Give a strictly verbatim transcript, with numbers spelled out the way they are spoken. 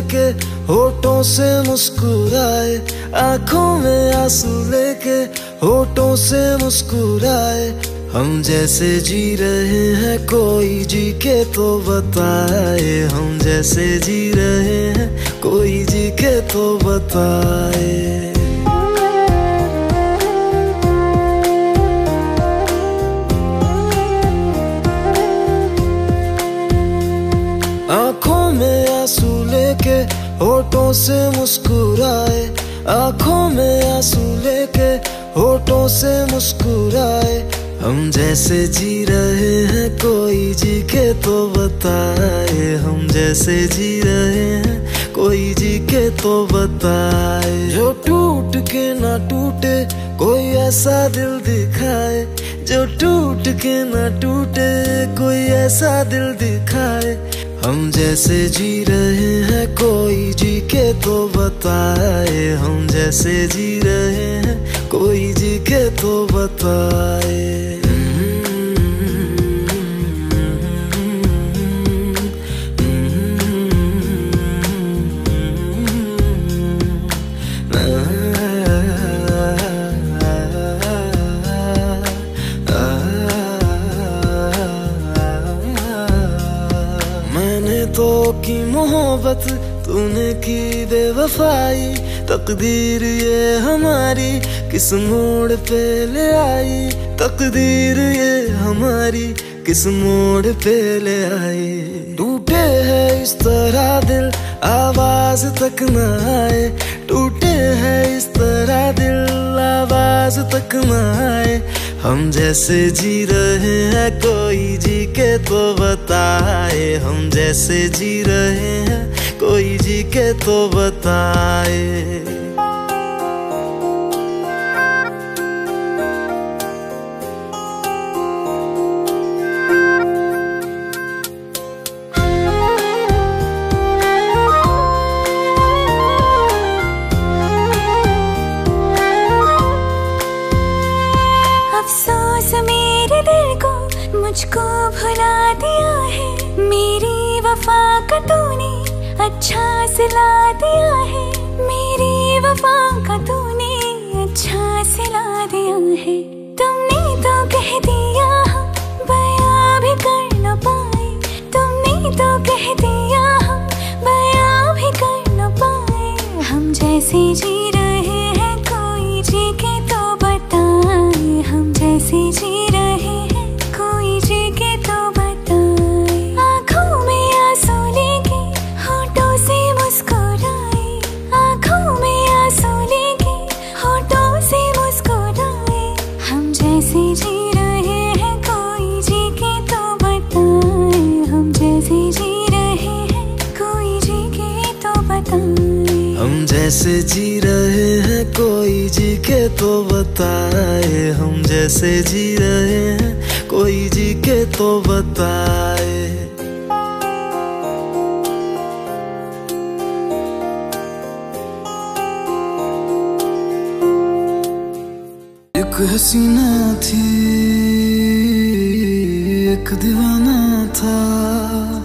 लेके होठों से मुस्कुराए, आंखों में आंसू लेके होठों से मुस्कुराए। हम जैसे जी रहे हैं कोई जी के तो बताए, हम जैसे जी रहे हैं कोई जी के तो बताए। आंखों में आंसू लेके होठों से मुस्कुराए, आंखों में आंसू लेके होठों से मुस्कुराए। हम जैसे जी रहे हैं कोई जी के तो बताए, हम जैसे जी रहे हैं कोई जी के तो बताए। जो टूट के ना टूटे कोई ऐसा दिल दिखाए, जो टूट के ना टूटे कोई ऐसा दिल दिखाए। हम जैसे जी रहे हैं कोई जी के तो बताए, हम जैसे जी रहे हैं कोई जी के तो बताए। तो की मोहब्बत तूने की बेवफाई, तकदीर ये हमारी किस मोड़ पे ले आई, तकदीर ये हमारी किस मोड़ पे ले आई। टूटे है इस तरह दिल आवाज तक न आए, टूटे है इस तरह दिल आवाज तक न आए। हम जैसे जी रहे हैं कोई जी के तो बताए, हम जैसे जी रहे हैं कोई जी के तो बताए। अफसोस मेरे दिल को मुझको भुला दिया है, मेरी वफा का तूने अच्छा सिला दिया है, मेरी वफा का तूने अच्छा सिला दिया है। तुमने तो कह दिया हम बयां भी कर न पाए, तुमने तो कह दिया हम बयां भी कर न पाए। हम जैसे जी रहे हैं कोई जी के तो बताए, हम जैसे जी रहे हैं कोई जी के तो बताए। आंखों में आंसू लेके होठों से मुस्कुराए, आंखों में आंसू लेके होठों से मुस्कुराए। हम जैसे जी रहे हैं कोई जी के तो बताए, हम जैसे जी रहे हैं कोई जी के तो बताए। हम जैसे जी रहे हैं कोई जी के तो बताए, हम जैसे जी रहे हैं कोई जी के तो बताए। एक हसीना थी एक दीवाना था,